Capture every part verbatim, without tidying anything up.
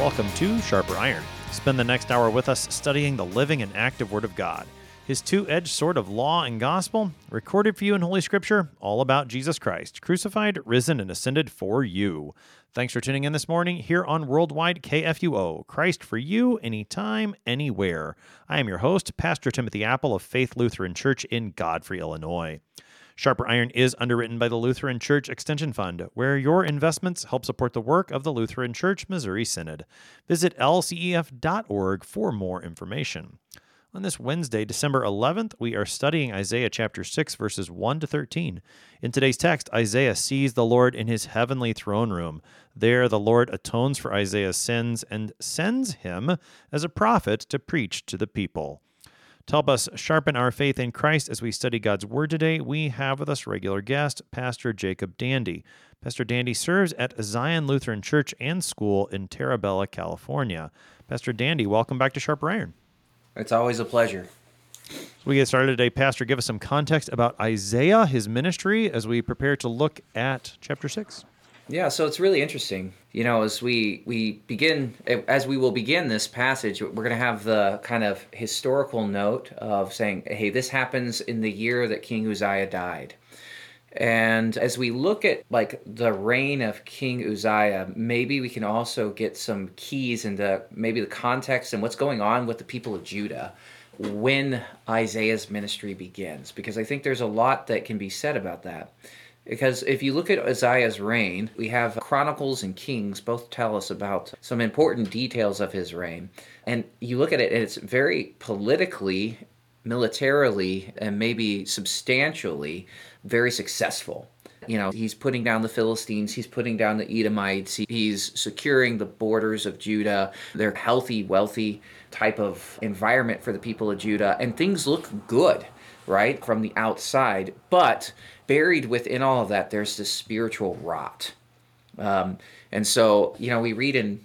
Welcome to Sharper Iron. Spend the next hour with us studying the living and active Word of God. His two-edged sword of law and gospel, recorded for you in Holy Scripture, all about Jesus Christ, crucified, risen, and ascended for you. Thanks for tuning in this morning here on Worldwide K F U O, Christ for you, anytime, anywhere. I am your host, Pastor Timothy Apple of Faith Lutheran Church in Godfrey, Illinois. Sharper Iron is underwritten by the Lutheran Church Extension Fund, where your investments help support the work of the Lutheran Church Missouri Synod. Visit L C E F dot org for more information. On this Wednesday, December eleventh, we are studying Isaiah chapter six, verses one to thirteen. In today's text, Isaiah sees the Lord in his heavenly throne room. There, the Lord atones for Isaiah's sins and sends him as a prophet to preach to the people. To help us sharpen our faith in Christ as we study God's Word today, we have with us regular guest, Pastor Jacob Dandy. Pastor Dandy serves at Zion Lutheran Church and School in Terra Bella, California. Pastor Dandy, welcome back to Sharper Iron. It's always a pleasure. So we get started today. Pastor, give us some context about Isaiah, his ministry, as we prepare to look at chapter six. Yeah, so it's really interesting. You know, as we, we begin, as we will begin this passage, we're going to have the kind of historical note of saying, hey, this happens in the year that King Uzziah died. And as we look at like the reign of King Uzziah, maybe we can also get some keys into maybe the context and what's going on with the people of Judah when Isaiah's ministry begins, because I think there's a lot that can be said about that. Because if you look at Uzziah's reign, we have Chronicles and Kings both tell us about some important details of his reign. And you look at it, and it's very politically, militarily, and maybe substantially very successful. You know, he's putting down the Philistines, he's putting down the Edomites, he's securing the borders of Judah. They're healthy, wealthy type of environment for the people of Judah, and things look good, right, from the outside. But buried within all of that, there's this spiritual rot. Um, and so, you know, we read in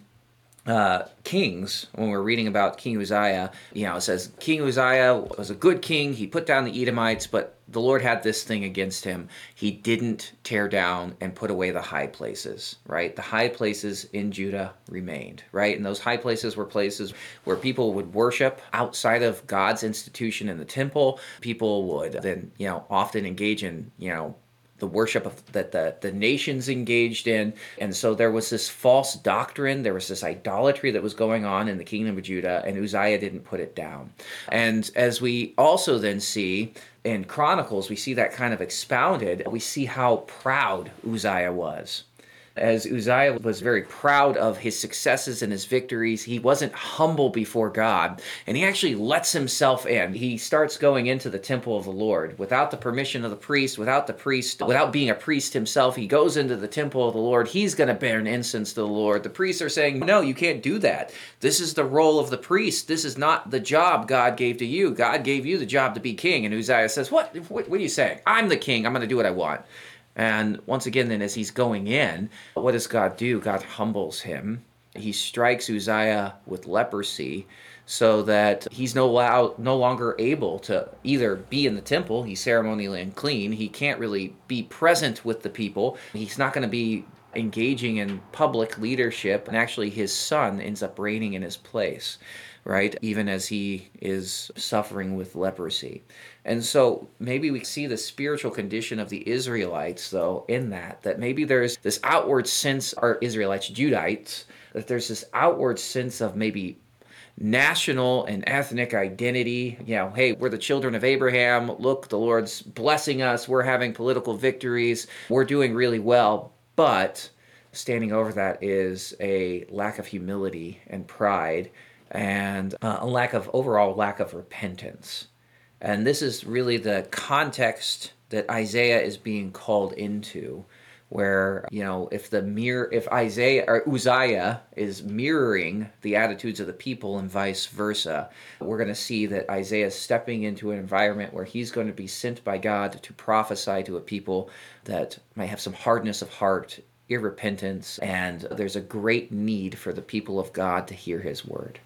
uh, Kings, when we're reading about King Uzziah, you know, it says, King Uzziah was a good king. He put down the Edomites, but the Lord had this thing against him. He didn't tear down and put away the high places, right? The high places in Judah remained, right? And those high places were places where people would worship outside of God's institution in the temple. People would then, you know, often engage in, you know, the worship of, that the, the nations engaged in. And so there was this false doctrine, there was this idolatry that was going on in the kingdom of Judah, and Uzziah didn't put it down. And as we also then see in Chronicles, we see that kind of expounded. We see how proud Uzziah was. As Uzziah was very proud of his successes and his victories, he wasn't humble before God, and he actually lets himself in. He starts going into the temple of the Lord without the permission of the priest, without the priest, without being a priest himself. He goes into the temple of the Lord. He's going to burn incense to the Lord. The priests are saying, no, you can't do that. This is the role of the priest. This is not the job God gave to you. God gave you the job to be king. And Uzziah says, what, what, what are you saying? I'm the king. I'm going to do what I want. And once again, then, as he's going in, what does God do? God humbles him. He strikes Uzziah with leprosy so that he's no, no longer able to either be in the temple. He's ceremonially unclean. He can't really be present with the people. He's not going to be engaging in public leadership. And actually, his son ends up reigning in his place, right? Even as he is suffering with leprosy. And so maybe we see the spiritual condition of the Israelites, though, in that, that maybe there's this outward sense, or Israelites, Judites, that there's this outward sense of maybe national and ethnic identity. You know, hey, we're the children of Abraham. Look, the Lord's blessing us. We're having political victories. We're doing really well. But standing over that is a lack of humility and pride, and uh, a lack of overall lack of repentance. And this is really the context that Isaiah is being called into, where, you know, if the mirror, if Isaiah or Uzziah is mirroring the attitudes of the people and vice versa, we're going to see that Isaiah is stepping into an environment where he's going to be sent by God to prophesy to a people that might have some hardness of heart, irrepentance, and there's a great need for the people of God to hear his word.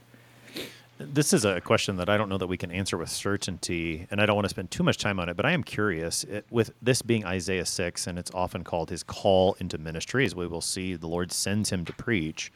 This is a question that I don't know that we can answer with certainty, and I don't want to spend too much time on it, but I am curious, it, with this being Isaiah six, and it's often called his call into ministry, as we will see the Lord sends him to preach,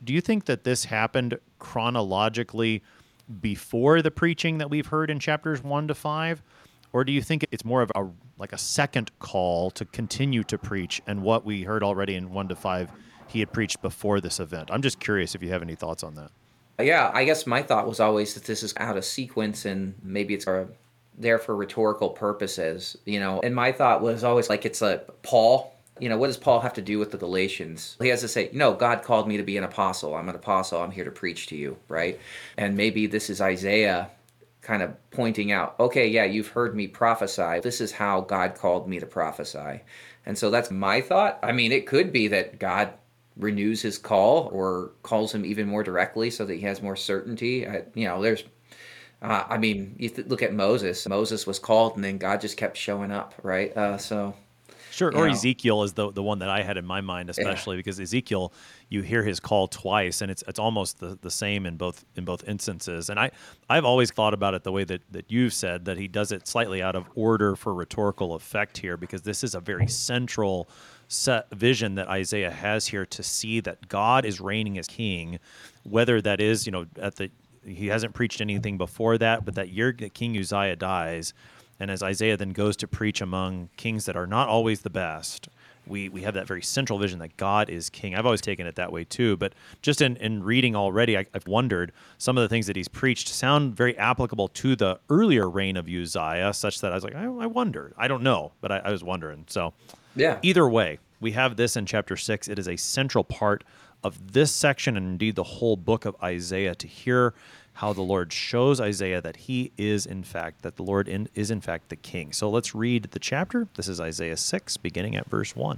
Do you think that this happened chronologically before the preaching that we've heard in chapters one to five? Or do you think it's more of a like a second call to continue to preach, and what we heard already in one to five he had preached before this event? I'm just curious if you have any thoughts on that. Yeah, I guess my thought was always that this is out of sequence and maybe it's uh, there for rhetorical purposes, you know. And my thought was always like it's a Paul. You know, what does Paul have to do with the Galatians? He has to say, no, God called me to be an apostle. I'm an apostle. I'm here to preach to you, right? And maybe this is Isaiah kind of pointing out, okay, yeah, you've heard me prophesy. This is how God called me to prophesy. And so that's my thought. I mean, it could be that God renews his call or calls him even more directly so that he has more certainty. I, you know, there's, uh, I mean, you th- look at Moses. Moses was called and then God just kept showing up, right? Uh, so... Sure, or know. Ezekiel is the the one that I had in my mind, especially yeah. because Ezekiel, you hear his call twice, and it's it's almost the, the same in both in both instances. And I I've always thought about it the way that, that you've said, that he does it slightly out of order for rhetorical effect here, because this is a very central set vision that Isaiah has here, to see that God is reigning as king, whether that is, you know, at the he hasn't preached anything before that, but that year that King Uzziah dies. And as Isaiah then goes to preach among kings that are not always the best, we, we have that very central vision that God is king. I've always taken it that way too, but just in, in reading already, I, I've wondered, some of the things that he's preached sound very applicable to the earlier reign of Uzziah, such that I was like, I, I wonder. I don't know, but I, I was wondering. So yeah. Either way, we have this in chapter six. It is a central part of this section, and indeed the whole book of Isaiah, to hear how the Lord shows Isaiah that he is in fact, that the Lord in, is in fact the king. So let's read the chapter. This is Isaiah six, beginning at verse one.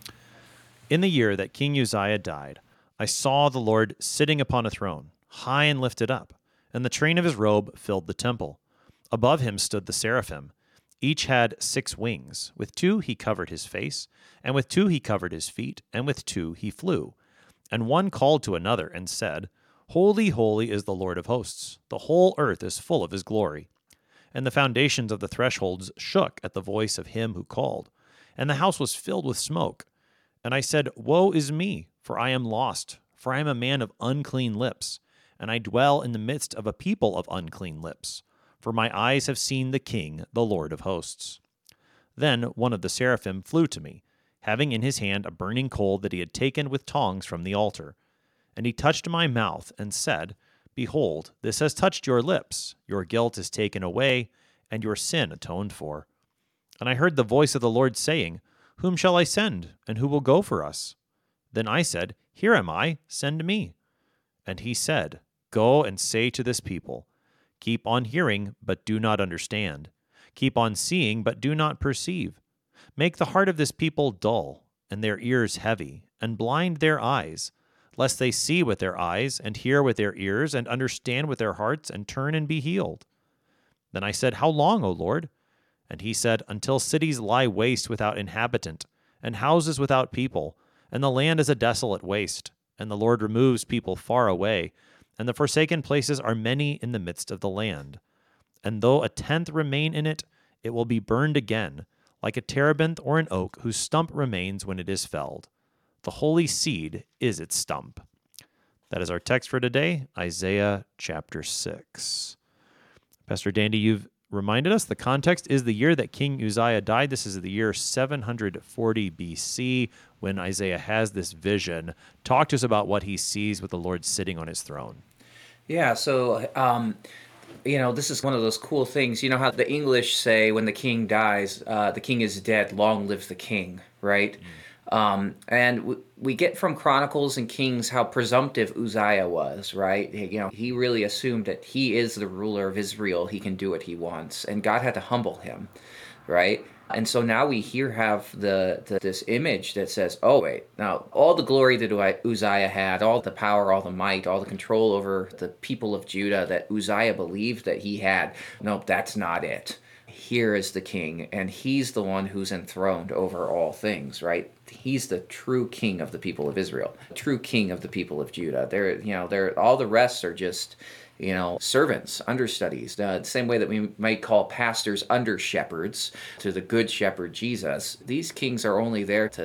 In the year that King Uzziah died, I saw the Lord sitting upon a throne, high and lifted up, and the train of his robe filled the temple. Above him stood the seraphim. Each had six wings. With two he covered his face, and with two he covered his feet, and with two he flew. And one called to another and said, Holy, holy is the Lord of hosts. The whole earth is full of his glory. And the foundations of the thresholds shook at the voice of him who called, and the house was filled with smoke. And I said, Woe is me, for I am lost, for I am a man of unclean lips, and I dwell in the midst of a people of unclean lips, for my eyes have seen the King, the Lord of hosts. Then one of the seraphim flew to me, having in his hand a burning coal that he had taken with tongs from the altar. And he touched my mouth and said, Behold, this has touched your lips. Your guilt is taken away, and your sin atoned for. And I heard the voice of the Lord saying, Whom shall I send, and who will go for us? Then I said, Here am I, send me. And he said, Go and say to this people, Keep on hearing, but do not understand. Keep on seeing, but do not perceive. Make the heart of this people dull, and their ears heavy, and blind their eyes, lest they see with their eyes, and hear with their ears, and understand with their hearts, and turn and be healed. Then I said, How long, O Lord? And he said, Until cities lie waste without inhabitant, and houses without people, and the land is a desolate waste, and the Lord removes people far away, and the forsaken places are many in the midst of the land. And though a tenth remain in it, it will be burned again, like a terebinth or an oak whose stump remains when it is felled. The holy seed is its stump. That is our text for today, Isaiah chapter six. Pastor Dandy, you've reminded us the context is the year that King Uzziah died. This is the year seven hundred forty B C when Isaiah has this vision. Talk to us about what he sees with the Lord sitting on his throne. Yeah, so, um, you know, this is one of those cool things. You know how the English say when the king dies, uh, the king is dead, long live the king, right? Mm. Um, and w- we get from Chronicles and Kings how presumptive Uzziah was, right? You know, he really assumed that he is the ruler of Israel. He can do what he wants. And God had to humble him, right? And so now we here have the, the this image that says, oh, wait, now all the glory that Uzziah had, all the power, all the might, all the control over the people of Judah that Uzziah believed that he had, nope, that's not it. Here is the king, and he's the one who's enthroned over all things, right? He's the true king of the people of Israel, true king of the people of Judah. They're, you know, they're all the rest are just, you know, servants, understudies. Uh, the same way that we might call pastors under shepherds to the good shepherd Jesus. These kings are only there to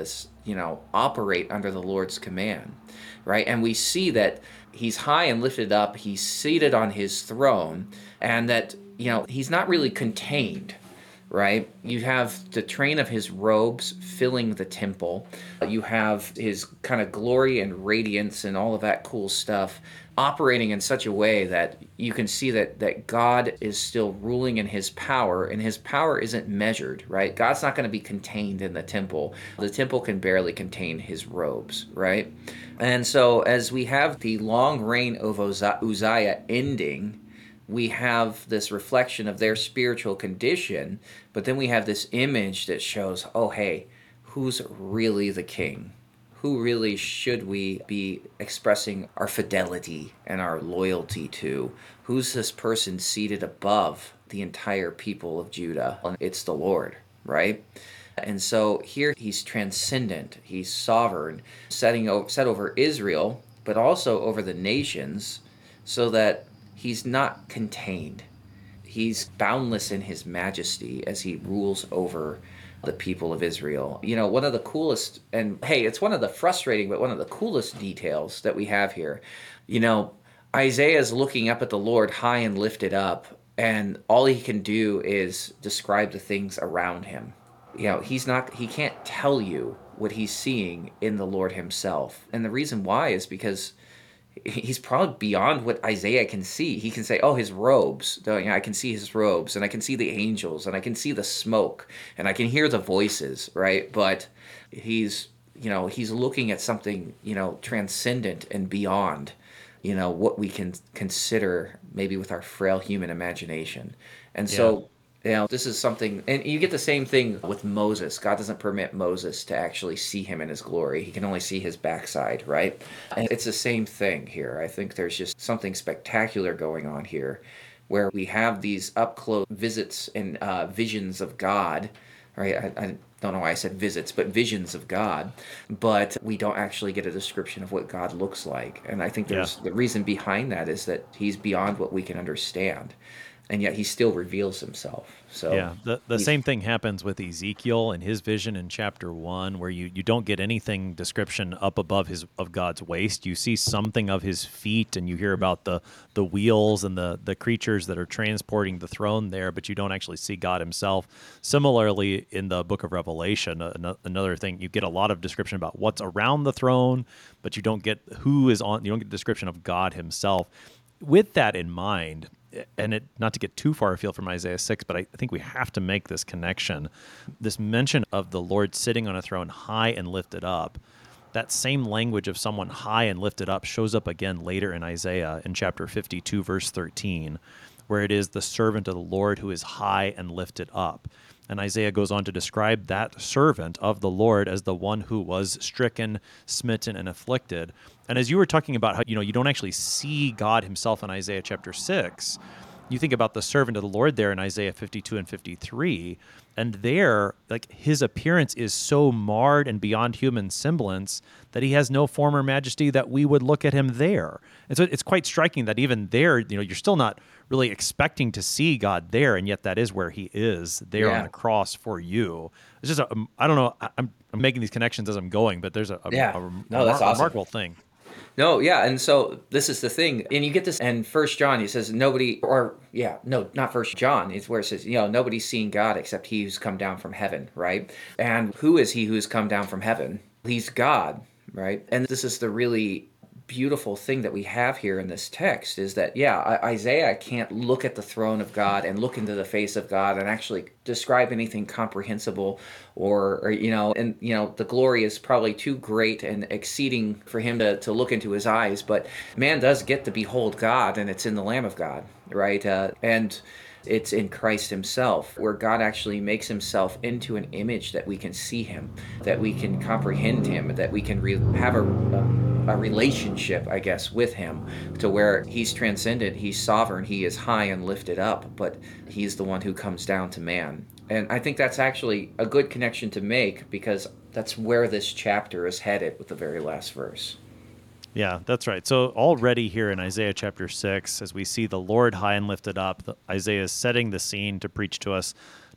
you know, operate under the Lord's command, right? And we see that he's high and lifted up, he's seated on his throne, and that, you know, he's not really contained, right? You have the train of his robes filling the temple. You have his kind of glory and radiance and all of that cool stuff operating in such a way that you can see that that God is still ruling in his power, and his power isn't measured, right? God's not going to be contained in the temple. The temple can barely contain his robes, right? And so as we have the long reign of Uzziah ending, we have this reflection of their spiritual condition, but then we have this image that shows, oh, hey, who's really the king? Who really should we be expressing our fidelity and our loyalty to? Who's this person seated above the entire people of Judah? It's the Lord, right? And so here he's transcendent, he's sovereign, setting over, set over Israel, but also over the nations, so that he's not contained. He's boundless in his majesty as he rules over the people of Israel. You know, one of the coolest, and hey, it's one of the frustrating, but one of the coolest details that we have here. You know, Isaiah is looking up at the Lord high and lifted up, and all he can do is describe the things around him. You know, he's not, he can't tell you what he's seeing in the Lord himself. And the reason why is because he's probably beyond what Isaiah can see. He can say, oh, his robes. You know, I can see his robes, and I can see the angels, and I can see the smoke, and I can hear the voices, right? But he's, you know, he's looking at something, you know, transcendent and beyond, you know, what we can consider maybe with our frail human imagination. And so, yeah. You know, this is something, and you get the same thing with Moses. God doesn't permit Moses to actually see him in his glory. He can only see his backside, right? And it's the same thing here. I think there's just something spectacular going on here, where we have these up-close visits and uh, visions of God, right? I, I don't know why I said visits, but visions of God, but we don't actually get a description of what God looks like. And I think there's yeah. the reason behind that is that he's beyond what we can understand. And yet he still reveals himself. So yeah, the the same thing happens with Ezekiel and his vision in chapter one, where you, you don't get anything description up above his of God's waist. You see something of his feet, and you hear about the the wheels and the the creatures that are transporting the throne there, but you don't actually see God himself. Similarly, in the book of Revelation, another thing, you get a lot of description about what's around the throne, but you don't get who is on. You don't get the description of God himself. With that in mind, and it not to get too far afield from Isaiah six, but I think we have to make this connection. This mention of the Lord sitting on a throne high and lifted up, that same language of someone high and lifted up shows up again later in Isaiah in chapter fifty-two, verse thirteen, where it is the servant of the Lord who is high and lifted up. And Isaiah goes on to describe that servant of the Lord as the one who was stricken, smitten, and afflicted. And as you were talking about how, you know, you don't actually see God himself in Isaiah chapter six, you think about the servant of the Lord there in Isaiah fifty-two and fifty-three, and there, like, his appearance is so marred and beyond human semblance that he has no form or majesty that we would look at him there. And so it's quite striking that even there, you know, you're still not really expecting to see God there, and yet that is where he is, there yeah. on the cross for you. It's just, a, I don't know, I'm, I'm making these connections as I'm going, but there's a, a, yeah. a, a, no, a that's remar- awesome. remarkable thing. No, yeah, and so this is the thing, and you get this in First John. He says nobody, or yeah, no, not First John. It's where it says, you know, nobody's seen God except he who's come down from heaven, right? And who is he who's come down from heaven? He's God, right? And this is the really beautiful thing that we have here in this text is that, yeah, Isaiah can't look at the throne of God and look into the face of God and actually describe anything comprehensible or, or you know, and, you know, the glory is probably too great and exceeding for him to, to look into his eyes. But man does get to behold God, and it's in the Lamb of God, right? Uh, and it's in Christ himself, where God actually makes himself into an image that we can see him, that we can comprehend him, that we can re- have a, a, a relationship, I guess, with him, to where he's transcendent, he's sovereign, he is high and lifted up, but he's the one who comes down to man. And I think that's actually a good connection to make, because that's where this chapter is headed with the very last verse. Yeah, that's right. So already here in Isaiah chapter six, as we see the Lord high and lifted up, the, Isaiah is setting the scene to preach to us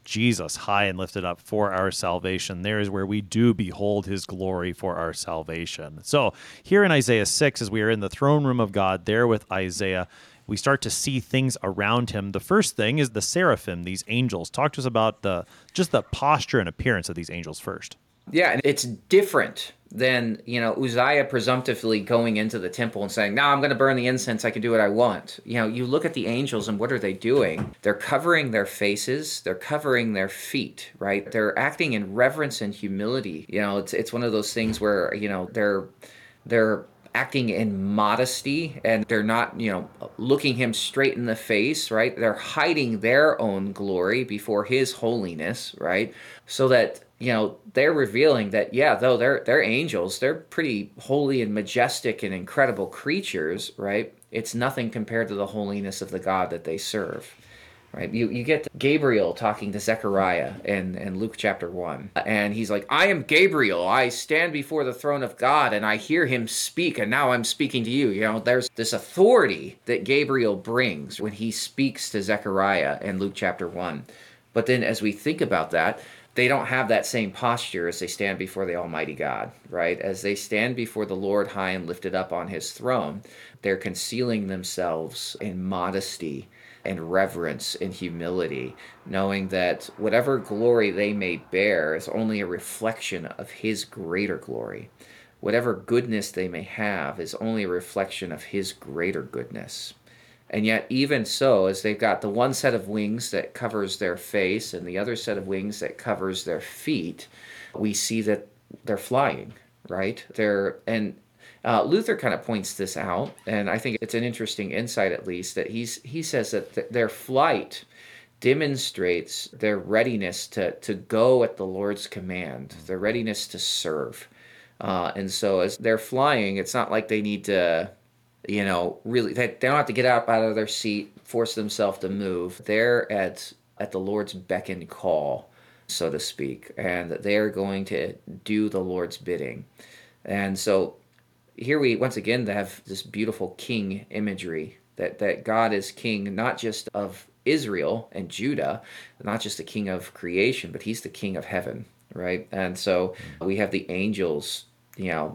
Jesus high and lifted up for our salvation. There is where we do behold his glory for our salvation. So here in Isaiah six, as we are in the throne room of God, there with Isaiah, we start to see things around him. The first thing is the seraphim, these angels. Talk to us about the just the posture and appearance of these angels first. Yeah, and it's different than, you know, Uzziah presumptively going into the temple and saying, no, I'm going to burn the incense. I can do what I want. You know, you look at the angels and what are they doing? They're covering their faces. They're covering their feet, right? They're acting in reverence and humility. You know, it's it's one of those things where, you know, they're they're acting in modesty, and they're not, you know, looking him straight in the face, right? They're hiding their own glory before his holiness, right? So that, you know, they're revealing that, yeah, though they're they're angels, they're pretty holy and majestic and incredible creatures, right? It's nothing compared to the holiness of the God that they serve, right? You you get Gabriel talking to Zechariah in, in Luke chapter one, and he's like, I am Gabriel, I stand before the throne of God, and I hear him speak, and now I'm speaking to you. You know, there's this authority that Gabriel brings when he speaks to Zechariah in Luke chapter one. But then as we think about that, they don't have that same posture as they stand before the Almighty God, right? As they stand before the Lord high and lifted up on his throne, they're concealing themselves in modesty and reverence and humility, knowing that whatever glory they may bear is only a reflection of his greater glory. Whatever goodness they may have is only a reflection of his greater goodness. And yet, even so, as they've got the one set of wings that covers their face and the other set of wings that covers their feet, we see that they're flying, right? They're and uh, Luther kind of points this out, and I think it's an interesting insight, at least, that he's he says that th- their flight demonstrates their readiness to to go at the Lord's command, their readiness to serve. Uh, and so, as they're flying, it's not like they need to, you know, really, they, they don't have to get up out of their seat, force themselves to move. They're at at the Lord's beck and call, so to speak, and they're going to do the Lord's bidding. And so here we, once again, have this beautiful king imagery, that, that God is king not just of Israel and Judah, not just the king of creation, but he's the king of heaven, right? And so we have the angels, you know,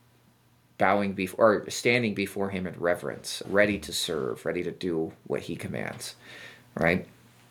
bowing before, or standing before him in reverence, ready to serve, ready to do what he commands, right?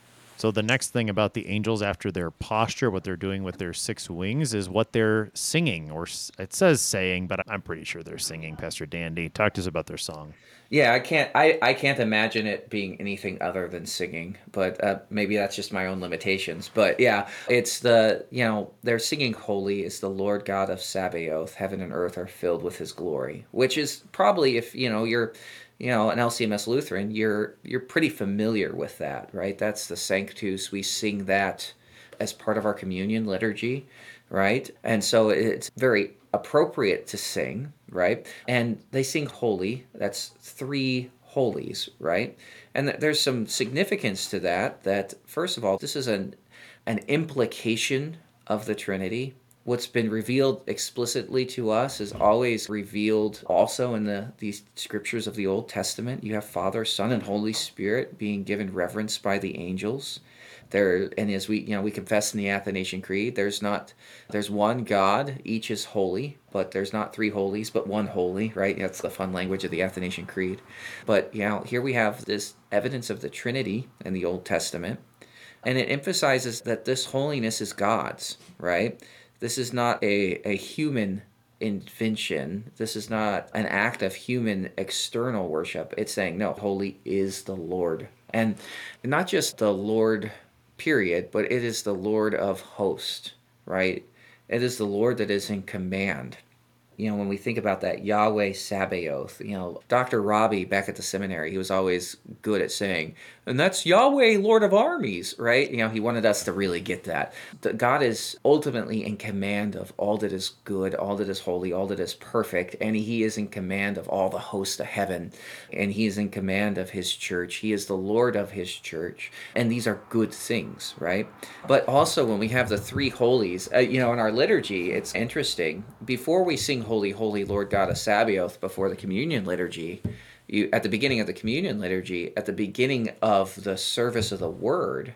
So the next thing about the angels after their posture, what they're doing with their six wings, is what they're singing, or it says saying, but I'm pretty sure they're singing. Pastor Dandy, talk to us about their song. Yeah, I can't. I, I can't imagine it being anything other than singing. But uh, maybe that's just my own limitations. But yeah, it's the, you know, they're singing, "Holy is the Lord God of Sabaoth. Heaven and earth are filled with His glory." Which is probably, if you know you're, you know, an L C M S Lutheran, you're you're pretty familiar with that, right? That's the Sanctus. We sing that as part of our communion liturgy, right? And so it's very appropriate to sing, right? And they sing holy. That's three holies, right? And th- there's some significance to that, that first of all, this is an an implication of the Trinity. What's been revealed explicitly to us is always revealed also in the these scriptures of the Old Testament. You have Father, Son, and Holy Spirit being given reverence by the angels. There, and as we, you know, we confess in the Athanasian Creed, there's not, there's one God, each is holy, but there's not three holies, but one holy, right? That's the fun language of the Athanasian Creed. But, you know, here we have this evidence of the Trinity in the Old Testament, and it emphasizes that this holiness is God's, right? This is not a, a human invention. This is not an act of human external worship. It's saying, no, holy is the Lord. And not just the Lord, period, but it is the Lord of hosts, right? It is the Lord that is in command. You know, when we think about that, Yahweh Sabaoth, you know, Doctor Robbie back at the seminary, he was always good at saying, and that's Yahweh, Lord of armies, right? You know, he wanted us to really get that. The, God is ultimately in command of all that is good, all that is holy, all that is perfect, and he is in command of all the hosts of heaven, and he is in command of his church. He is the Lord of his church, and these are good things, right? But also when we have the three holies, uh, you know, in our liturgy, it's interesting. Before we sing Holy, Holy, Lord God of Sabaoth before the communion liturgy, you, at the beginning of the communion liturgy, at the beginning of the service of the word,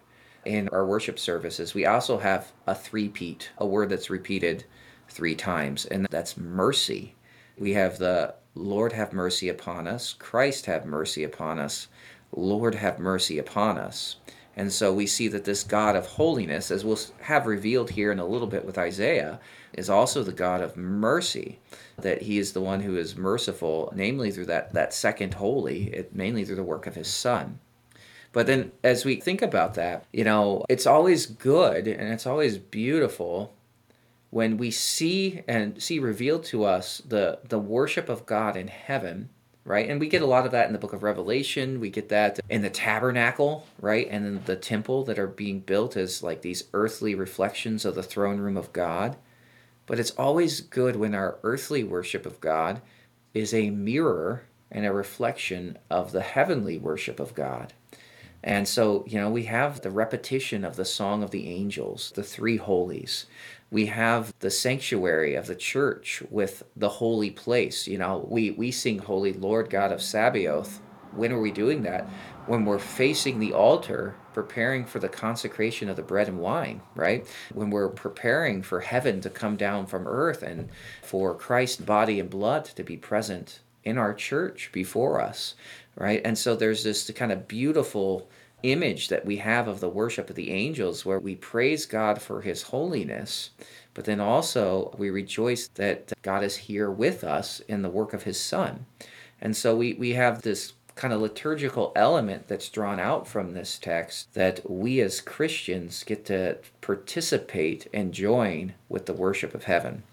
in our worship services, we also have a three-peat, a word that's repeated three times, and that's mercy. We have the Lord have mercy upon us, Christ have mercy upon us, Lord have mercy upon us. And so we see that this God of holiness, as we'll have revealed here in a little bit with Isaiah, is also the God of mercy, that he is the one who is merciful, namely through that, that second holy, it, mainly through the work of his Son. But then as we think about that, you know, it's always good and it's always beautiful when we see and see revealed to us the, the worship of God in heaven, right? And we get a lot of that in the book of Revelation. We get that in the tabernacle, right? And in the temple that are being built as like these earthly reflections of the throne room of God. But it's always good when our earthly worship of God is a mirror and a reflection of the heavenly worship of God. And so, you know, we have the repetition of the song of the angels, the three holies. We have the sanctuary of the church with the holy place. You know, we, we sing Holy Lord God of Sabaoth. When are we doing that? When we're facing the altar, preparing for the consecration of the bread and wine, right? When we're preparing for heaven to come down from earth and for Christ's body and blood to be present in our church before us, right? And so there's this kind of beautiful image that we have of the worship of the angels where we praise God for his holiness, but then also we rejoice that God is here with us in the work of his Son. And so we, we have this kind of liturgical element that's drawn out from this text that we as Christians get to participate and join with the worship of heaven.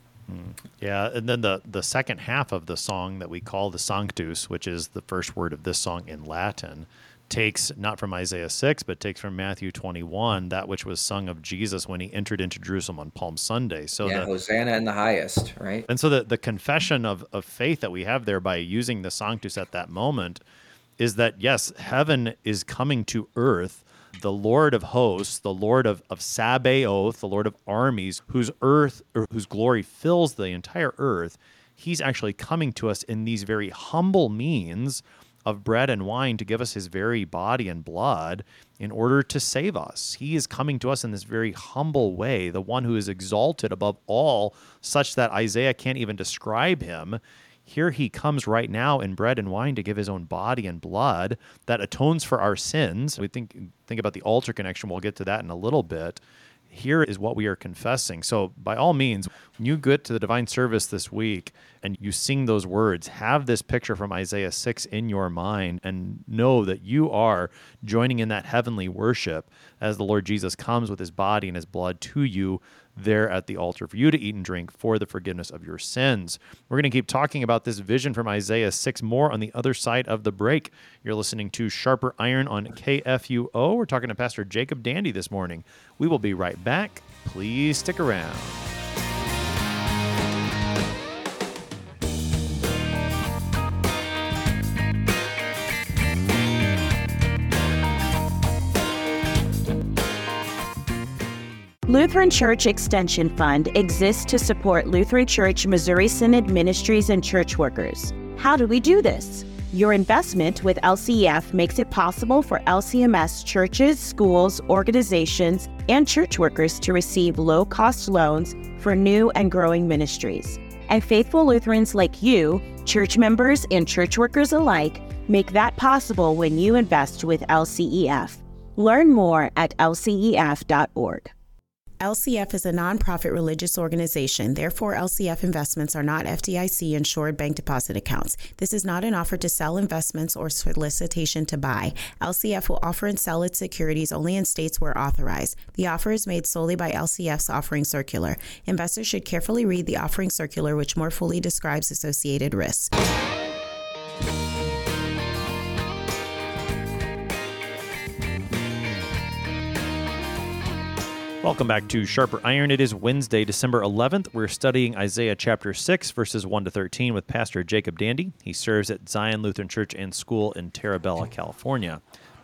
Yeah, and then the, the second half of the song that we call the Sanctus, which is the first word of this song in Latin, takes not from Isaiah six, but takes from Matthew twenty-one, that which was sung of Jesus when he entered into Jerusalem on Palm Sunday. So yeah, the, Hosanna in the highest, right? And so the, the confession of, of faith that we have there by using the Sanctus at that moment is that, yes, heaven is coming to earth. The Lord of hosts, the Lord of, of Sabaoth, the Lord of armies, whose earth or whose glory fills the entire earth, he's actually coming to us in these very humble means of bread and wine to give us his very body and blood in order to save us. He is coming to us in this very humble way, the one who is exalted above all, such that Isaiah can't even describe him. Here he comes right now in bread and wine to give his own body and blood that atones for our sins. We think think about the altar connection. We'll get to that in a little bit. Here is what we are confessing. So by all means, when you get to the divine service this week and you sing those words, have this picture from Isaiah six in your mind and know that you are joining in that heavenly worship as the Lord Jesus comes with his body and his blood to you there at the altar for you to eat and drink for the forgiveness of your sins. We're going to keep talking about this vision from Isaiah six more on the other side of the break. You're listening to Sharper Iron on K F U O. We're talking to Pastor Jacob Dandy this morning. We will be right back. Please stick around. Lutheran Church Extension Fund exists to support Lutheran Church Missouri Synod ministries and church workers. How do we do this? Your investment with L C E F makes it possible for L C M S churches, schools, organizations, and church workers to receive low-cost loans for new and growing ministries. And faithful Lutherans like you, church members and church workers alike, make that possible when you invest with L C E F. Learn more at L C E F dot org. L C F is a nonprofit religious organization. Therefore, L C F investments are not F D I C-insured bank deposit accounts. This is not an offer to sell investments or solicitation to buy. L C F will offer and sell its securities only in states where authorized. The offer is made solely by L C F's offering circular. Investors should carefully read the offering circular, which more fully describes associated risks. Welcome back to Sharper Iron. It is Wednesday, December eleventh. We're studying Isaiah chapter six, verses one to thirteen with Pastor Jacob Dandy. He serves at Zion Lutheran Church and School in Terra Bella, California.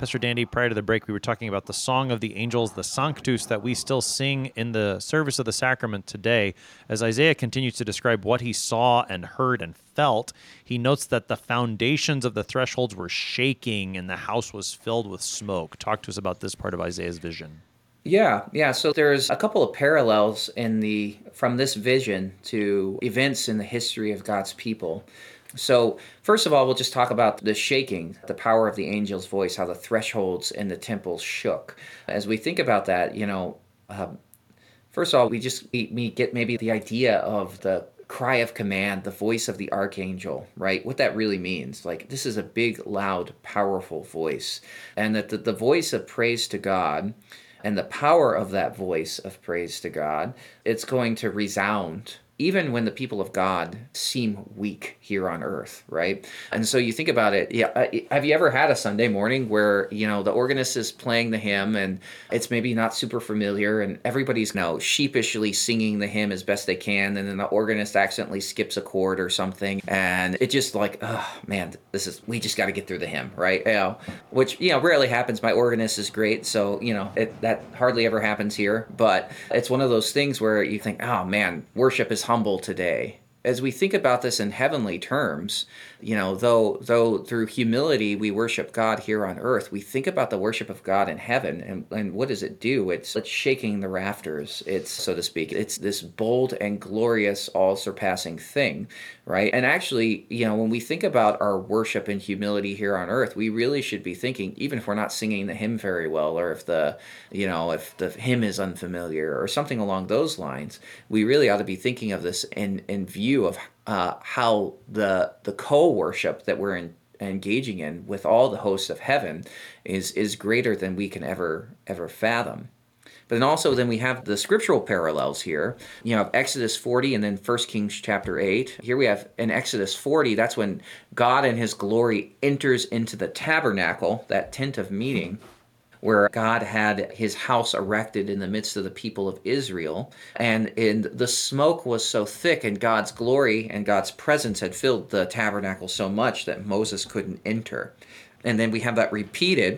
Pastor Dandy, prior to the break, we were talking about the Song of the Angels, the Sanctus, that we still sing in the service of the sacrament today. As Isaiah continues to describe what he saw and heard and felt, he notes that the foundations of the thresholds were shaking and the house was filled with smoke. Talk to us about this part of Isaiah's vision. Yeah, yeah. So there's a couple of parallels in the from this vision to events in the history of God's people. So first of all, we'll just talk about the shaking, the power of the angel's voice, how the thresholds in the temple shook. As we think about that, you know, um, first of all, we just we, we get maybe the idea of the cry of command, the voice of the archangel, right? What that really means. Like, this is a big, loud, powerful voice. And that the, the voice of praise to God and the power of that voice of praise to God, it's going to resound even when the people of God seem weak here on earth, right? And so you think about it, yeah, have you ever had a Sunday morning where, you know, the organist is playing the hymn and it's maybe not super familiar and everybody's, you know, sheepishly singing the hymn as best they can, and then the organist accidentally skips a chord or something, and it just like, oh man, this is, we just got to get through the hymn, right? You know, which, you know, rarely happens. My organist is great, so, you know, it, that hardly ever happens here, but it's one of those things where you think, oh man, worship is humble today. As we think about this in heavenly terms, you know, though though through humility we worship God here on earth, we think about the worship of God in heaven, and, and what does it do? It's, it's shaking the rafters, it's, so to speak. It's this bold and glorious, all-surpassing thing, right? And actually, you know, when we think about our worship and humility here on earth, we really should be thinking, even if we're not singing the hymn very well, or if the, you know, if the hymn is unfamiliar or something along those lines, we really ought to be thinking of this in, in view of uh, how the the co-worship that we're in, engaging in with all the hosts of heaven is is greater than we can ever ever fathom. But then also then we have the scriptural parallels here. You know, Exodus forty and then First Kings chapter eight. Here we have in Exodus forty, that's when God in his glory enters into the tabernacle, that tent of meeting, where God had his house erected in the midst of the people of Israel. And in, the smoke was so thick, and God's glory and God's presence had filled the tabernacle so much that Moses couldn't enter. And then we have that repeated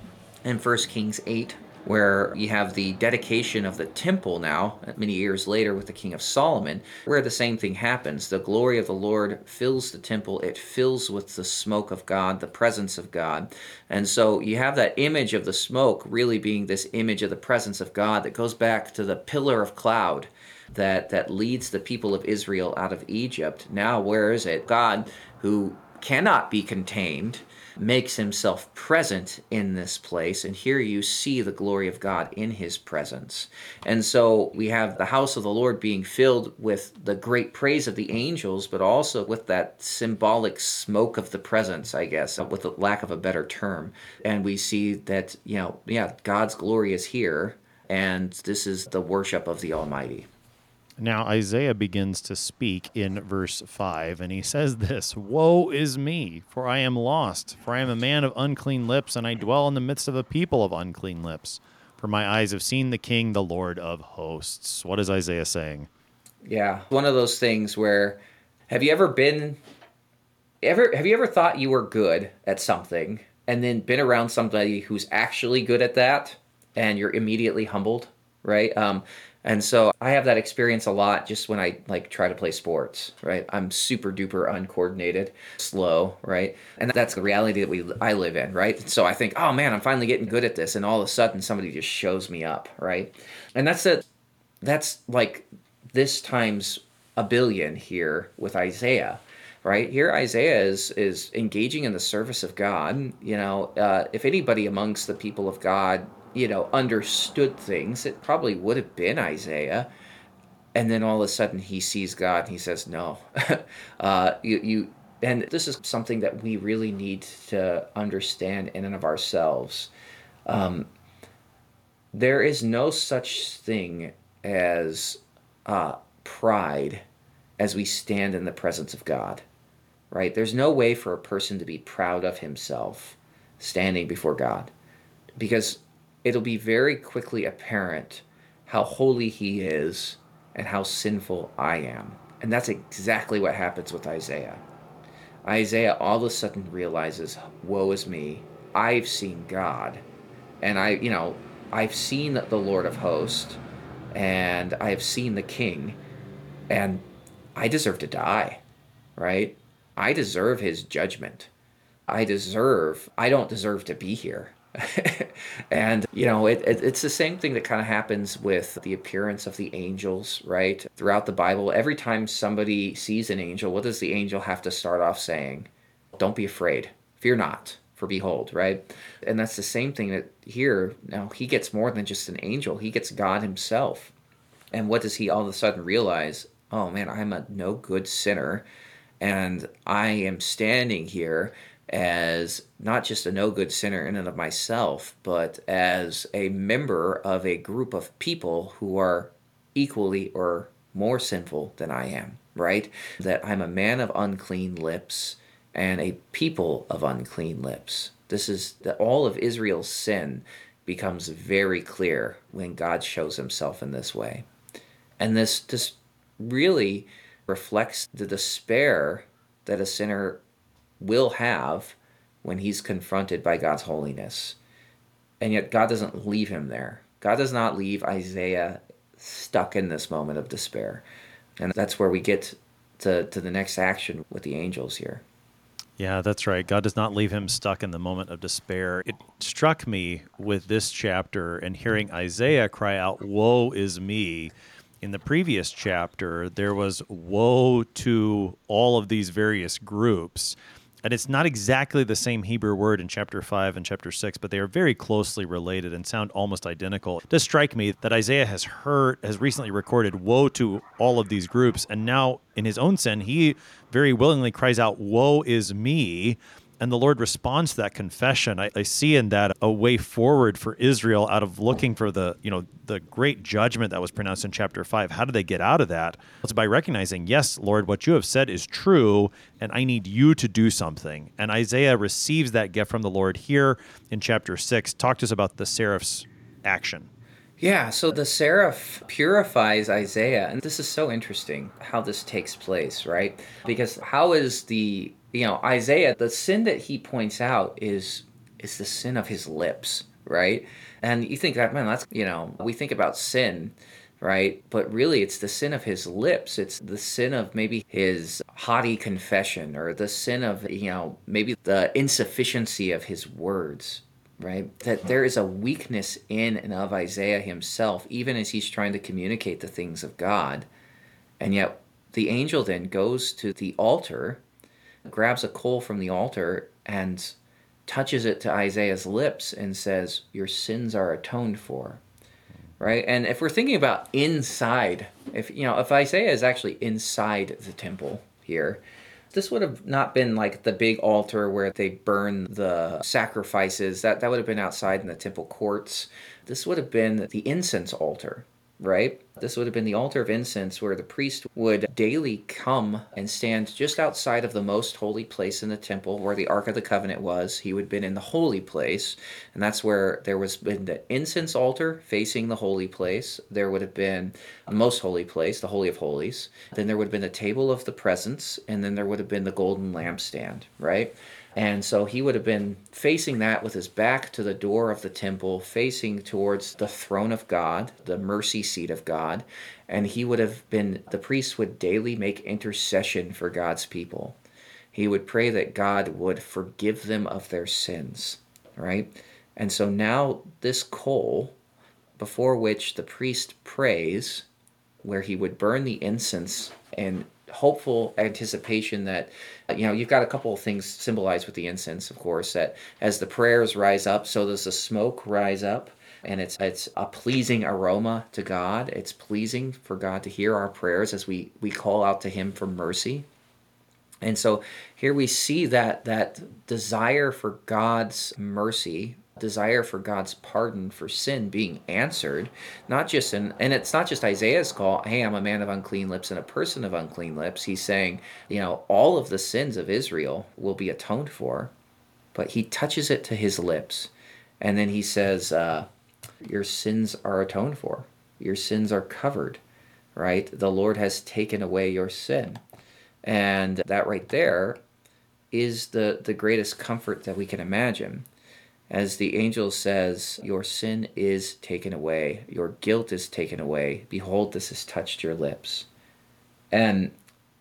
in First Kings eight, where you have the dedication of the temple now, many years later with the king of Solomon, where the same thing happens. The glory of the Lord fills the temple. It fills with the smoke of God, the presence of God. And so you have that image of the smoke really being this image of the presence of God that goes back to the pillar of cloud that, that leads the people of Israel out of Egypt. Now, where is it? God, who cannot be contained, makes himself present in this place, and here you see the glory of God in his presence. And so we have the house of the Lord being filled with the great praise of the angels, but also with that symbolic smoke of the presence, I guess, with the lack of a better term. And we see that, you know, yeah, God's glory is here, and this is the worship of the Almighty. Now Isaiah begins to speak in verse five, and he says this, "Woe is me, for I am lost, for I am a man of unclean lips, and I dwell in the midst of a people of unclean lips. For my eyes have seen the King, the Lord of hosts." What is Isaiah saying? Yeah, one of those things where, have you ever been, ever have you ever thought you were good at something, and then been around somebody who's actually good at that, and you're immediately humbled, right? Um, And so I have that experience a lot just when I like try to play sports, right? I'm super duper uncoordinated, slow, right? And that's the reality that we I live in, right? So I think, oh man, I'm finally getting good at this, and all of a sudden somebody just shows me up, right? And that's it. That's like this times a billion here with Isaiah, right? Here Isaiah is is engaging in the service of God. You know, uh, if anybody amongst the people of God, you know, understood things, it probably would have been Isaiah. And then all of a sudden he sees God and he says, no, uh, you, you, and this is something that we really need to understand in and of ourselves. Um, there is no such thing as uh, pride as we stand in the presence of God, right? There's no way for a person to be proud of himself standing before God, because it'll be very quickly apparent how holy he is and how sinful I am. And that's exactly what happens with Isaiah. Isaiah all of a sudden realizes, woe is me. I've seen God, and I, you know, I've seen the Lord of hosts, and I have seen the King, and I deserve to die, right? I deserve his judgment. I deserve, I don't deserve to be here. And, you know, it, it, it's the same thing that kind of happens with the appearance of the angels, right? Throughout the Bible, every time somebody sees an angel, what does the angel have to start off saying? Don't be afraid. Fear not, for behold, right? And that's the same thing that here, now he gets more than just an angel. He gets God himself. And what does he all of a sudden realize? Oh man, I'm a no good sinner, and I am standing here as not just a no good sinner in and of myself, but as a member of a group of people who are equally or more sinful than I am, right? That I'm a man of unclean lips and a people of unclean lips. This is that all of Israel's sin becomes very clear when God shows himself in this way. And this this really reflects the despair that a sinner will have when he's confronted by God's holiness. And yet God doesn't leave him there. God does not leave Isaiah stuck in this moment of despair. And that's where we get to, to the next action with the angels here. Yeah, that's right. God does not leave him stuck in the moment of despair. It struck me with this chapter and hearing Isaiah cry out, "Woe is me." In the previous chapter, there was woe to all of these various groups. And it's not exactly the same Hebrew word in chapter five and chapter six, but they are very closely related and sound almost identical. It does strike me that Isaiah has heard, has recently recorded woe to all of these groups, and now in his own sin, he very willingly cries out, "Woe is me," and the Lord responds to that confession. I, I see in that a way forward for Israel out of looking for the, you know, the great judgment that was pronounced in chapter five. How do they get out of that? It's by recognizing, yes, Lord, what you have said is true, and I need you to do something. And Isaiah receives that gift from the Lord here in chapter six. Talk to us about the seraph's action. Yeah, so the seraph purifies Isaiah, and this is so interesting how this takes place, right? Because how is the, you know, Isaiah, the sin that he points out is is the sin of his lips, right? And you think that, man, that's, you know, we think about sin, right? But really it's the sin of his lips. It's the sin of maybe his haughty confession, or the sin of, you know, maybe the insufficiency of his words. Right? That there is a weakness in and of Isaiah himself, even as he's trying to communicate the things of God. And yet the angel then goes to the altar, grabs a coal from the altar, and touches it to Isaiah's lips and says, "Your sins are atoned for." Right? And if we're thinking about inside, if you know, if Isaiah is actually inside the temple here, this would have not been like the big altar where they burn the sacrifices. That that would have been outside in the temple courts. This would have been the incense altar, right? This would have been the altar of incense where the priest would daily come and stand just outside of the most holy place in the temple where the Ark of the Covenant was. He would have been in the holy place, and that's where there was been the incense altar facing the holy place. There would have been the most holy place, the Holy of Holies. Then there would have been the table of the presence, and then there would have been the golden lampstand, right? And so he would have been facing that with his back to the door of the temple, facing towards the throne of God, the mercy seat of God. And he would have been, the priest would daily make intercession for God's people. He would pray that God would forgive them of their sins, right? And so now this coal, before which the priest prays, where he would burn the incense and hopeful anticipation that, you know, you've got a couple of things symbolized with the incense, of course, that as the prayers rise up, so does the smoke rise up, and it's it's a pleasing aroma to God. It's pleasing for God to hear our prayers as we, we call out to him for mercy. And so here we see that that desire for God's mercy, desire for God's pardon for sin being answered, not just in, and it's not just Isaiah's call, hey, I'm a man of unclean lips and a person of unclean lips. He's saying, you know, all of the sins of Israel will be atoned for, but he touches it to his lips. And then he says, uh, your sins are atoned for. Your sins are covered, right? The Lord has taken away your sin. And that right there is the, the greatest comfort that we can imagine. as the angel says, your sin is taken away, your guilt is taken away. Behold, this has touched your lips. And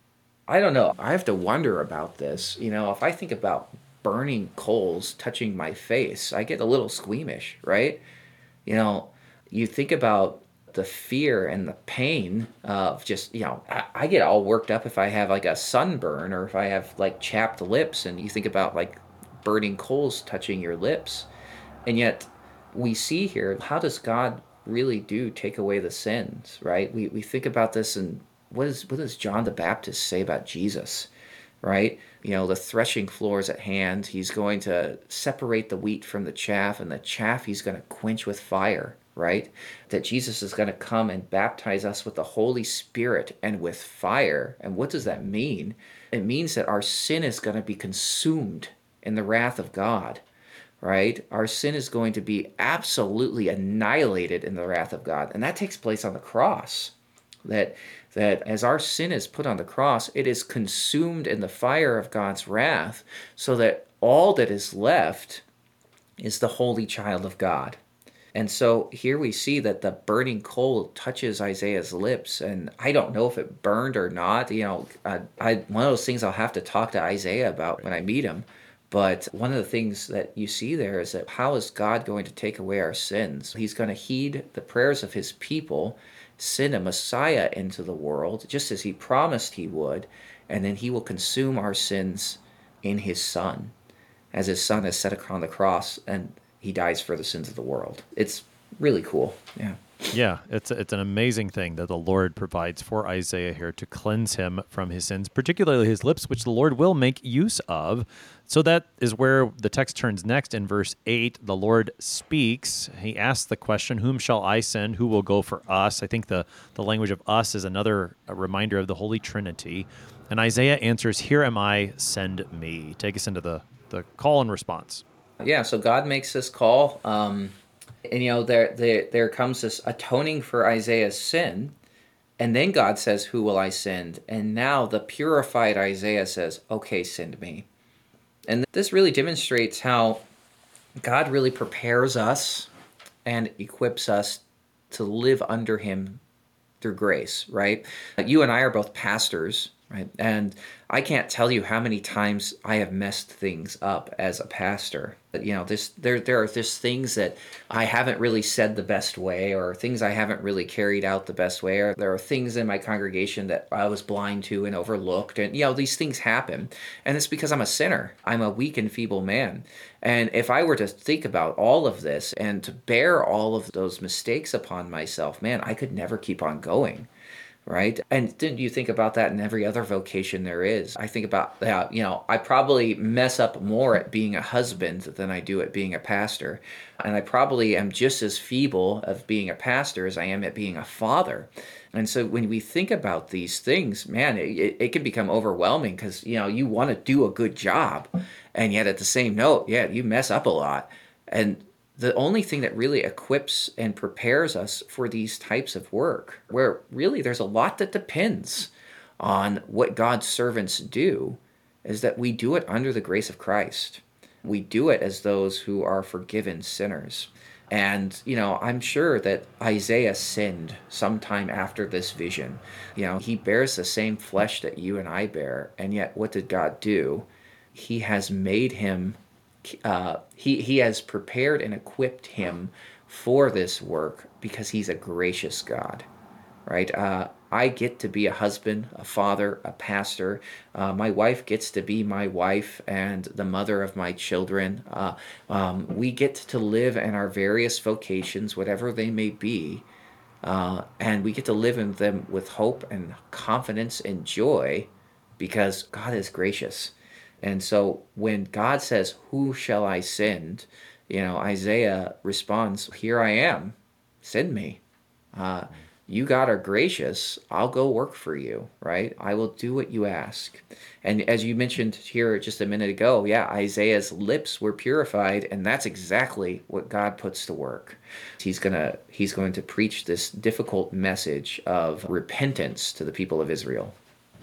I don't know, I have to wonder about this. You know, if I think about burning coals touching my face, I get a little squeamish, right? You know, you think about the fear and the pain of just, you know, I, I get all worked up if I have like a sunburn or if I have like chapped lips, and you think about like burning coals touching your lips. And yet we see here, how does God really do take away the sins, right? We we think about this, and what is what does John the Baptist say about Jesus, right? You know, the threshing floor is at hand. He's going to separate the wheat from the chaff, and the chaff he's going to quench with fire, right? That Jesus is going to come and baptize us with the Holy Spirit and with fire. And what does that mean? It means that our sin is going to be consumed in the wrath of God, right? Our sin is going to be absolutely annihilated in the wrath of God. And that takes place on the cross. That that as our sin is put on the cross, it is consumed in the fire of God's wrath, so that all that is left is the holy child of God. And so here we see that the burning coal touches Isaiah's lips, and I don't know if it burned or not. You know, I, I one of those things I'll have to talk to Isaiah about when I meet him. But one of the things that you see there is that how is God going to take away our sins? He's going to heed the prayers of his people, send a Messiah into the world, just as he promised he would, and then he will consume our sins in his Son, as his Son is set upon the cross, and he dies for the sins of the world. It's really cool. Yeah. Yeah, it's it's an amazing thing that the Lord provides for Isaiah here to cleanse him from his sins, particularly his lips, which the Lord will make use of. So that is where the text turns next in verse eight. The Lord speaks. He asks the question, whom shall I send? Who will go for us? I think the, the language of us is another a reminder of the Holy Trinity. And Isaiah answers, here am I, send me. Take us into the, the call and response. Yeah, so God makes this call. Um, and, you know, there, there, there comes this atoning for Isaiah's sin. And then God says, who will I send? And now the purified Isaiah says, okay, send me. And this really demonstrates how God really prepares us and equips us to live under him through grace, right? You and I are both pastors, right? And I can't tell you how many times I have messed things up as a pastor. You know, this there there are just things that I haven't really said the best way, or things I haven't really carried out the best way, or there are things in my congregation that I was blind to and overlooked. And, you know, these things happen. And it's because I'm a sinner. I'm a weak and feeble man. And if I were to think about all of this and to bear all of those mistakes upon myself, man, I could never keep on going. Right? And didn't you think about that in every other vocation there is? I think about that, you know, I probably mess up more at being a husband than I do at being a pastor. And I probably am just as feeble of being a pastor as I am at being a father. And so when we think about these things, man, it, it can become overwhelming because, you know, you want to do a good job. And yet at the same note, yeah, you mess up a lot. And the only thing that really equips and prepares us for these types of work, where really there's a lot that depends on what God's servants do, is that we do it under the grace of Christ. We do it as those who are forgiven sinners. And, you know, I'm sure that Isaiah sinned sometime after this vision. You know, he bears the same flesh that you and I bear. And yet what did God do? He has made him Uh, he, he has prepared and equipped him for this work because he's a gracious God, right? Uh, I get to be a husband, a father, a pastor. Uh, my wife gets to be my wife and the mother of my children. Uh, um, we get to live in our various vocations, whatever they may be, uh, and we get to live in them with hope and confidence and joy because God is gracious. And so when God says, who shall I send? You know, Isaiah responds, here I am, send me. Uh, you, God, are gracious. I'll go work for you, right? I will do what you ask. And as you mentioned here just a minute ago, yeah, Isaiah's lips were purified, and that's exactly what God puts to work. He's gonna, he's going to preach this difficult message of repentance to the people of Israel.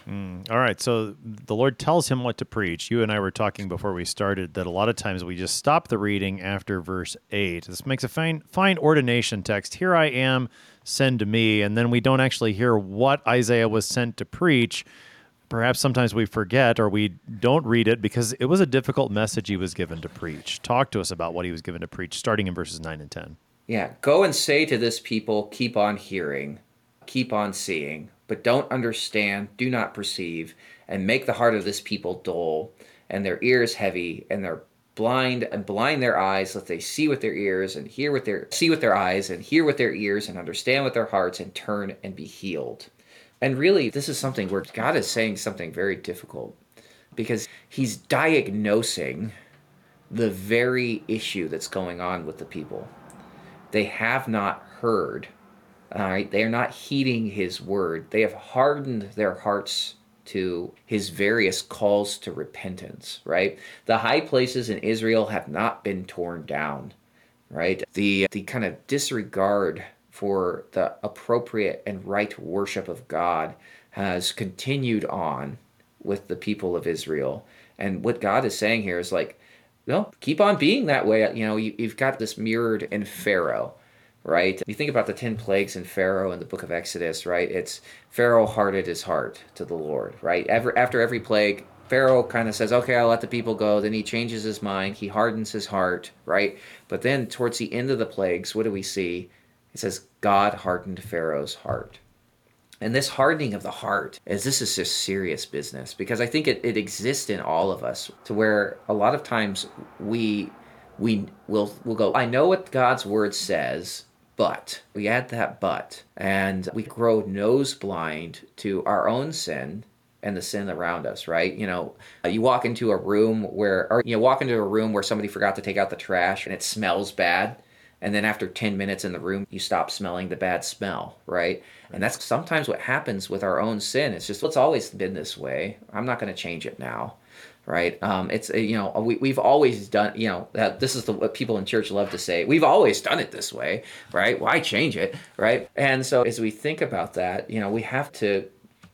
Mm. All right. So the Lord tells him what to preach. You and I were talking before we started that a lot of times we just stop the reading after verse eight. This makes a fine, fine ordination text. Here I am, send to me. And then we don't actually hear what Isaiah was sent to preach. Perhaps sometimes we forget or we don't read it because it was a difficult message he was given to preach. Talk to us about what he was given to preach, starting in verses nine and ten. Yeah, go and say to this people, keep on hearing, keep on seeing, but don't understand, do not perceive, and make the heart of this people dull, and their ears heavy, and they're blind, and blind their eyes, that they see with their ears, and hear with their see with their eyes, and hear with their ears, and understand with their hearts, and turn and be healed. And really, this is something where God is saying something very difficult, because he's diagnosing the very issue that's going on with the people. They have not heard. All right, they are not heeding his word. They have hardened their hearts to his various calls to repentance, right? The high places in Israel have not been torn down, right? The the kind of disregard for the appropriate and right worship of God has continued on with the people of Israel. And what God is saying here is like, no, keep on being that way. You know, you, you've got this mirrored in Pharaoh. Right? You think about the ten plagues in Pharaoh in the book of Exodus, right? It's Pharaoh hardened his heart to the Lord, right? Ever, after every plague, Pharaoh kind of says, okay, I'll let the people go. Then he changes his mind. He hardens his heart, right? But then towards the end of the plagues, what do we see? It says, God hardened Pharaoh's heart. And this hardening of the heart, is this is just serious business, because I think it, it exists in all of us, to where a lot of times we we will we'll go, I know what God's word says, but we add that but, and we grow nose blind to our own sin and the sin around us, right? You know, you walk into a room where, or you walk into a room where somebody forgot to take out the trash and it smells bad. And then after ten minutes in the room, you stop smelling the bad smell, right? And that's sometimes what happens with our own sin. It's just, it's always been this way. I'm not going to change it now. Right. Um, it's, you know, we, we've always done, you know, that this is the, what people in church love to say. We've always done it this way. Right. Why change it? Right. And so as we think about that, you know, we have to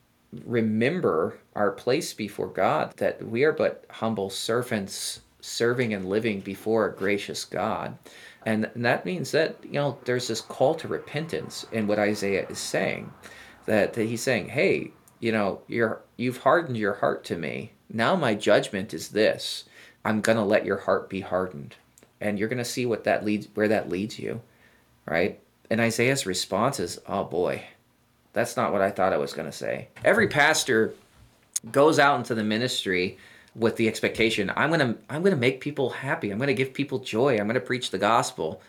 remember our place before God, that we are but humble servants serving and living before a gracious God. And that means that, you know, there's this call to repentance in what Isaiah is saying, that, that he's saying, hey, you know, you're, you've hardened your heart to me. Now my judgment is this. I'm going to let your heart be hardened. And you're going to see what that leads, where that leads you, right? And Isaiah's response is, oh boy, that's not what I thought I was going to say. Every pastor goes out into the ministry with the expectation, I'm going to I'm going to make people happy. I'm going to give people joy. I'm going to preach the gospel,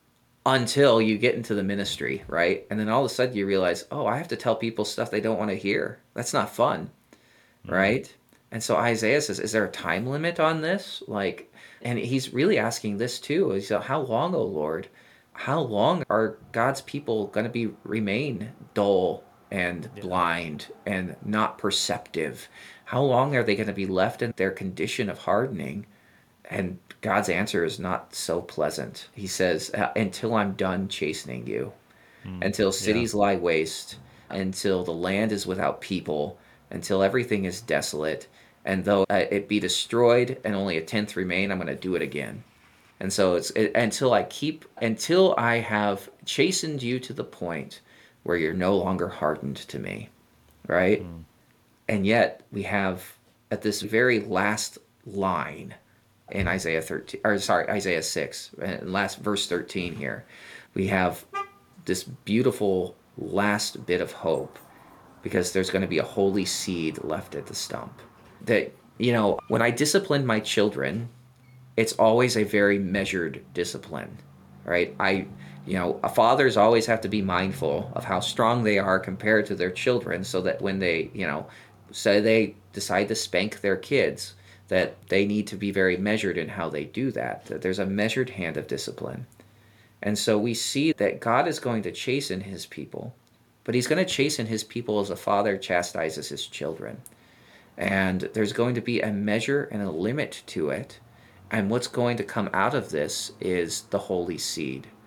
until you get into the ministry, right? And then all of a sudden you realize, oh, I have to tell people stuff they don't want to hear. That's not fun, mm-hmm. right? And so Isaiah says, is there a time limit on this? Like, and he's really asking this too. He's like, how long, O Lord? How long are God's people going to be remain dull and yeah. blind and not perceptive? How long are they going to be left in their condition of hardening? And God's answer is not so pleasant. He says, until I'm done chastening you, mm, until cities yeah. lie waste, until the land is without people, until everything is desolate, and though it be destroyed and only a tenth remain, I'm going to do it again. And so it's it, until I keep, until I have chastened you to the point where you're no longer hardened to me, right? Mm. And yet we have at this very last line in Isaiah thirteen, or sorry, Isaiah six, last verse thirteen here, we have this beautiful last bit of hope, because there's going to be a holy seed left at the stump. That, you know, when I discipline my children, it's always a very measured discipline, right? I, you know, fathers always have to be mindful of how strong they are compared to their children, so that when they, you know, say they decide to spank their kids, that they need to be very measured in how they do that, that there's a measured hand of discipline. And so we see that God is going to chasten his people, but he's going to chasten his people as a father chastises his children. And there's going to be a measure and a limit to it. And what's going to come out of this is the holy seed,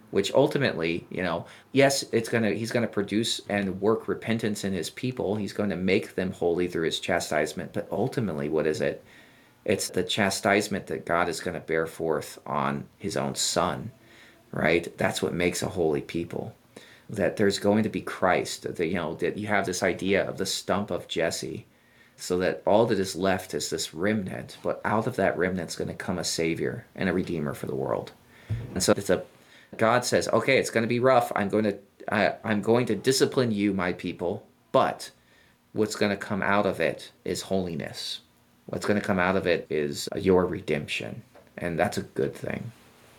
which ultimately, you know, yes, it's going to, he's going to produce and work repentance in his people. He's going to make them holy through his chastisement. But ultimately, what is it? It's the chastisement that God is going to bear forth on his own son, right? That's what makes a holy people. That there's going to be Christ, that, you know, that you have this idea of the stump of Jesse, so that all that is left is this remnant, but out of that remnant is going to come a Savior and a Redeemer for the world. And so it's a, God says, okay, it's going to be rough. I'm going to, I, I'm going to discipline you, my people, but what's going to come out of it is holiness. What's going to come out of it is your redemption, and that's a good thing.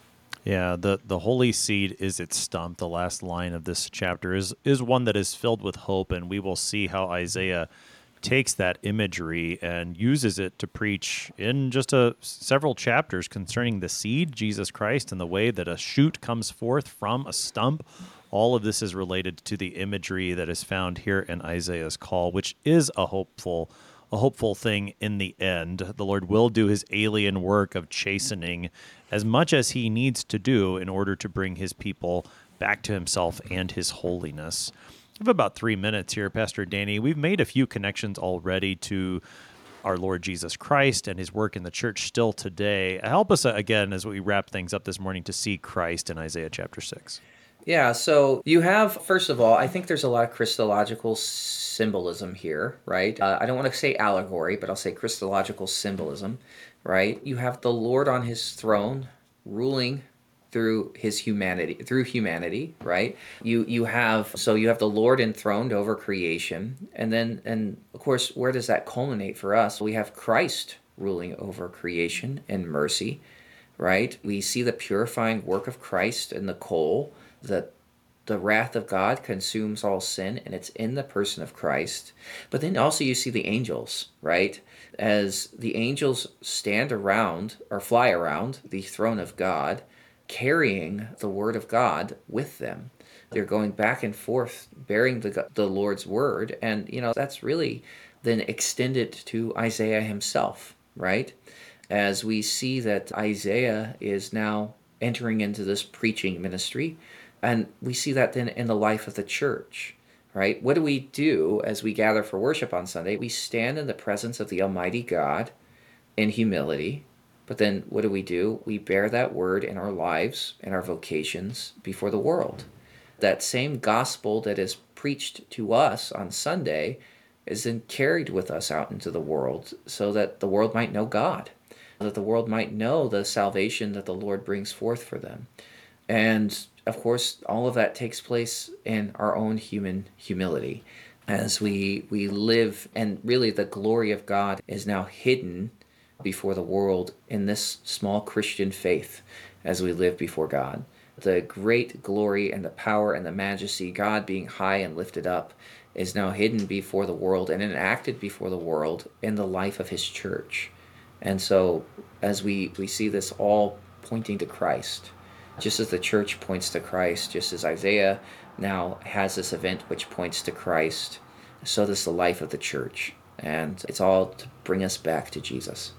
Yeah, the, the holy seed is its stump. The last line of this chapter is is one that is filled with hope, and we will see how Isaiah takes that imagery and uses it to preach in just a several chapters concerning the seed, Jesus Christ, and the way that a shoot comes forth from a stump. All of this is related to the imagery that is found here in Isaiah's call, which is a hopeful a hopeful thing in the end. The Lord will do his alien work of chastening as much as he needs to do in order to bring his people back to himself and his holiness. We have about three minutes here, Pastor Danny. We've made a few connections already to our Lord Jesus Christ and his work in the church still today. Help us, uh, again, as we wrap things up this morning, to see Christ in Isaiah chapter six. Yeah, so you have, first of all, I think there's a lot of Christological symbolism here, right? Uh, I don't want to say allegory, but I'll say Christological symbolism, right? You have the Lord on his throne ruling through his humanity, through humanity, right? You you have, so you have the Lord enthroned over creation, and then, and of course, where does that culminate for us? We have Christ ruling over creation and mercy, right? We see the purifying work of Christ in the coal, that the wrath of God consumes all sin, and it's in the person of Christ. But then also you see the angels, right? As the angels stand around or fly around the throne of God, carrying the word of God with them. They're going back and forth, bearing the the Lord's word, and you know that's really then extended to Isaiah himself, right? As we see that Isaiah is now entering into this preaching ministry, and we see that then in the life of the church, right? What do we do as we gather for worship on Sunday? We stand in the presence of the Almighty God in humility. But then what do we do? We bear that word in our lives and our vocations before the world. That same gospel that is preached to us on Sunday is then carried with us out into the world so that the world might know God, that the world might know the salvation that the Lord brings forth for them. And of course, all of that takes place in our own human humility as we we live, and really the glory of God is now hidden before the world in this small Christian faith as we live before God. The great glory and the power and the majesty, God being high and lifted up, is now hidden before the world and enacted before the world in the life of his church. And so as we, we see this all pointing to Christ, just as the church points to Christ, just as Isaiah now has this event which points to Christ, so does the life of the church. And it's all to bring us back to Jesus.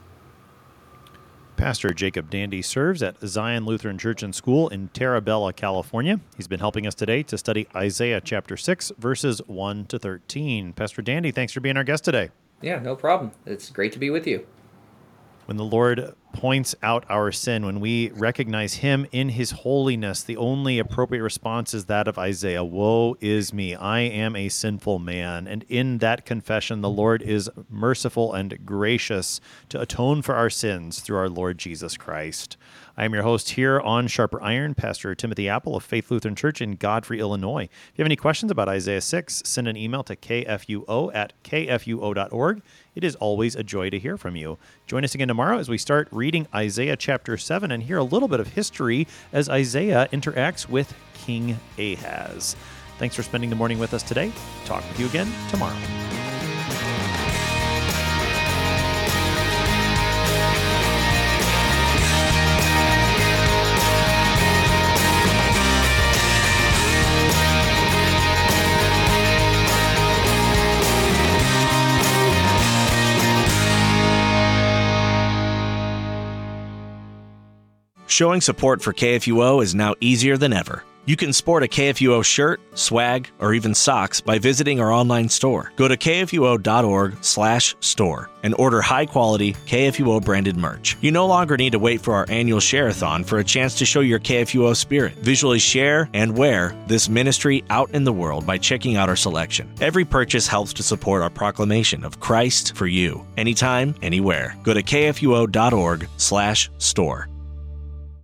Pastor Jacob Dandy serves at Zion Lutheran Church and School in Terra Bella, California. He's been helping us today to study Isaiah chapter six, verses one to thirteen. Pastor Dandy, thanks for being our guest today. Yeah, no problem. It's great to be with you. When the Lord points out our sin, when we recognize him in his holiness, the only appropriate response is that of Isaiah. Woe is me, I am a sinful man. And in that confession, the Lord is merciful and gracious to atone for our sins through our Lord Jesus Christ. I am your host here on Sharper Iron, Pastor Timothy Apple of Faith Lutheran Church in Godfrey, Illinois. If you have any questions about Isaiah six, send an email to k f u o at k f u o dot org. It is always a joy to hear from you. Join us again tomorrow as we start reading Isaiah chapter seven and hear a little bit of history as Isaiah interacts with King Ahaz. Thanks for spending the morning with us today. Talk with you again tomorrow. Showing support for K F U O is now easier than ever. You can sport a K F U O shirt, swag, or even socks by visiting our online store. Go to kfuo.org slash store and order high-quality K F U O branded merch. You no longer need to wait for our annual share-a-thon for a chance to show your K F U O spirit. Visually share and wear this ministry out in the world by checking out our selection. Every purchase helps to support our proclamation of Christ for you, anytime, anywhere. Go to kfuo.org slash store.